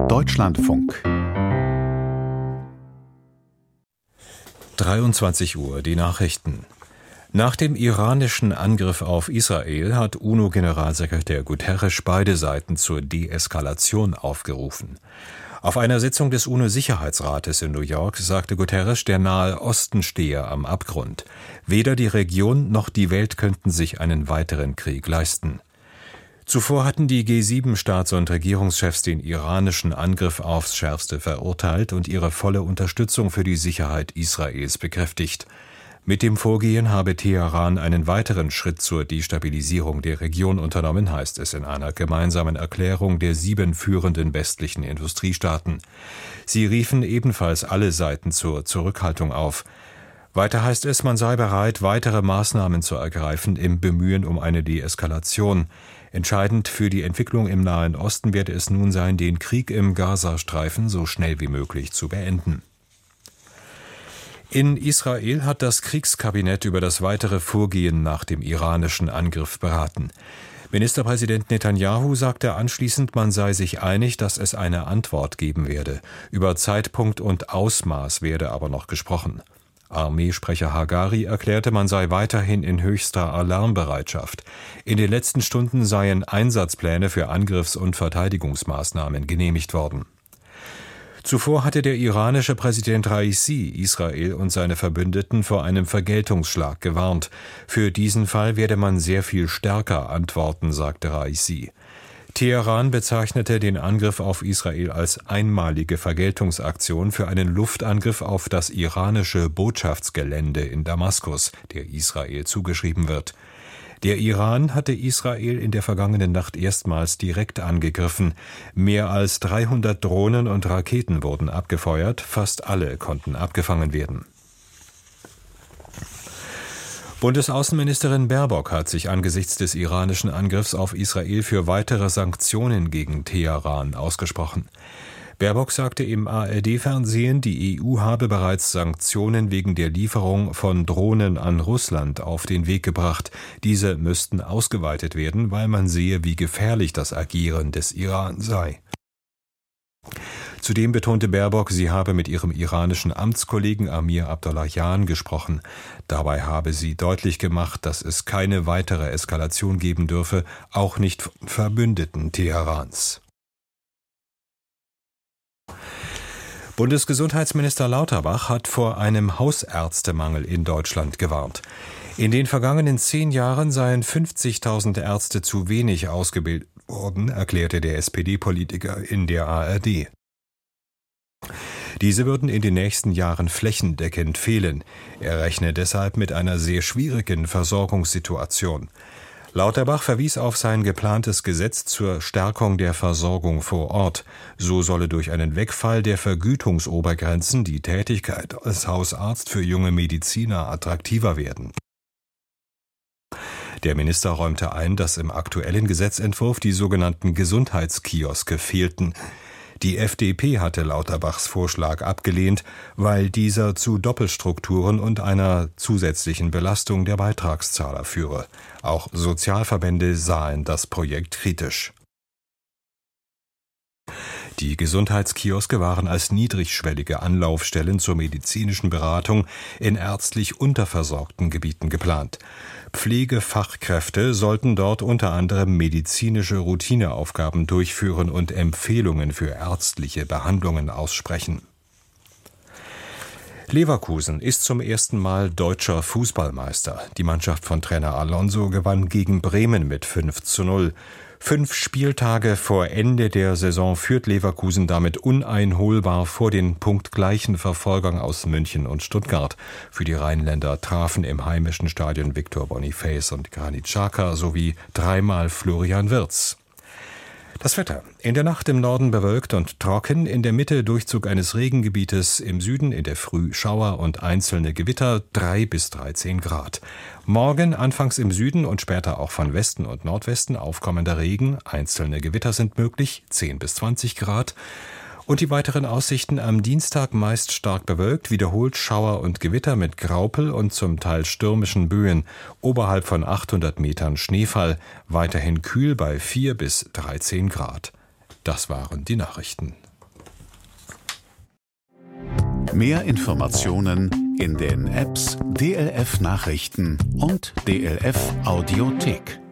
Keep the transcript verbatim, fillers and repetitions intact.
Deutschlandfunk. dreiundzwanzig Uhr, die Nachrichten. Nach dem iranischen Angriff auf Israel hat UNO-Generalsekretär Guterres beide Seiten zur Deeskalation aufgerufen. Auf einer Sitzung des UNO-Sicherheitsrates in New York sagte Guterres, der Nahe Osten stehe am Abgrund. Weder die Region noch die Welt könnten sich einen weiteren Krieg leisten. Zuvor hatten die G sieben Staats- und Regierungschefs den iranischen Angriff aufs Schärfste verurteilt und ihre volle Unterstützung für die Sicherheit Israels bekräftigt. Mit dem Vorgehen habe Teheran einen weiteren Schritt zur Destabilisierung der Region unternommen, heißt es in einer gemeinsamen Erklärung der sieben führenden westlichen Industriestaaten. Sie riefen ebenfalls alle Seiten zur Zurückhaltung auf. Weiter heißt es, man sei bereit, weitere Maßnahmen zu ergreifen im Bemühen um eine Deeskalation. Entscheidend für die Entwicklung im Nahen Osten werde es nun sein, den Krieg im Gazastreifen so schnell wie möglich zu beenden. In Israel hat das Kriegskabinett über das weitere Vorgehen nach dem iranischen Angriff beraten. Ministerpräsident Netanyahu sagte anschließend, man sei sich einig, dass es eine Antwort geben werde. Über Zeitpunkt und Ausmaß werde aber noch gesprochen. Armeesprecher Hagari erklärte, man sei weiterhin in höchster Alarmbereitschaft. In den letzten Stunden seien Einsatzpläne für Angriffs- und Verteidigungsmaßnahmen genehmigt worden. Zuvor hatte der iranische Präsident Raisi Israel und seine Verbündeten vor einem Vergeltungsschlag gewarnt. Für diesen Fall werde man sehr viel stärker antworten, sagte Raisi. Teheran bezeichnete den Angriff auf Israel als einmalige Vergeltungsaktion für einen Luftangriff auf das iranische Botschaftsgelände in Damaskus, der Israel zugeschrieben wird. Der Iran hatte Israel in der vergangenen Nacht erstmals direkt angegriffen. Mehr als dreihundert Drohnen und Raketen wurden abgefeuert, fast alle konnten abgefangen werden. Bundesaußenministerin Baerbock hat sich angesichts des iranischen Angriffs auf Israel für weitere Sanktionen gegen Teheran ausgesprochen. Baerbock sagte im A R D-Fernsehen, die E U habe bereits Sanktionen wegen der Lieferung von Drohnen an Russland auf den Weg gebracht. Diese müssten ausgeweitet werden, weil man sehe, wie gefährlich das Agieren des Iran sei. Zudem betonte Baerbock, sie habe mit ihrem iranischen Amtskollegen Amir Abdollahian gesprochen. Dabei habe sie deutlich gemacht, dass es keine weitere Eskalation geben dürfe, auch nicht von Verbündeten Teherans. Bundesgesundheitsminister Lauterbach hat vor einem Hausärztemangel in Deutschland gewarnt. In den vergangenen zehn Jahren seien fünfzigtausend Ärzte zu wenig ausgebildet worden, erklärte der S P D-Politiker in der A R D. Diese würden in den nächsten Jahren flächendeckend fehlen. Er rechne deshalb mit einer sehr schwierigen Versorgungssituation. Lauterbach verwies auf sein geplantes Gesetz zur Stärkung der Versorgung vor Ort. So solle durch einen Wegfall der Vergütungsobergrenzen die Tätigkeit als Hausarzt für junge Mediziner attraktiver werden. Der Minister räumte ein, dass im aktuellen Gesetzentwurf die sogenannten Gesundheitskioske fehlten. Die F D P hatte Lauterbachs Vorschlag abgelehnt, weil dieser zu Doppelstrukturen und einer zusätzlichen Belastung der Beitragszahler führe. Auch Sozialverbände sahen das Projekt kritisch. Die Gesundheitskioske waren als niedrigschwellige Anlaufstellen zur medizinischen Beratung in ärztlich unterversorgten Gebieten geplant. Pflegefachkräfte sollten dort unter anderem medizinische Routineaufgaben durchführen und Empfehlungen für ärztliche Behandlungen aussprechen. Leverkusen ist zum ersten Mal deutscher Fußballmeister. Die Mannschaft von Trainer Alonso gewann gegen Bremen mit fünf zu null. Fünf Spieltage vor Ende der Saison führt Leverkusen damit uneinholbar vor den punktgleichen Verfolgern aus München und Stuttgart. Für die Rheinländer trafen im heimischen Stadion Victor Boniface und Granit Xhaka sowie dreimal Florian Wirtz. Das Wetter. In der Nacht im Norden bewölkt und trocken, in der Mitte Durchzug eines Regengebietes, im Süden in der Früh Schauer und einzelne Gewitter, drei bis dreizehn Grad. Morgen anfangs im Süden und später auch von Westen und Nordwesten aufkommender Regen, einzelne Gewitter sind möglich, zehn bis zwanzig Grad. Und die weiteren Aussichten am Dienstag meist stark bewölkt, wiederholt Schauer und Gewitter mit Graupel und zum Teil stürmischen Böen. Oberhalb von achthundert Metern Schneefall, weiterhin kühl bei vier bis dreizehn Grad. Das waren die Nachrichten. Mehr Informationen in den Apps D L F Nachrichten und D L F Audiothek.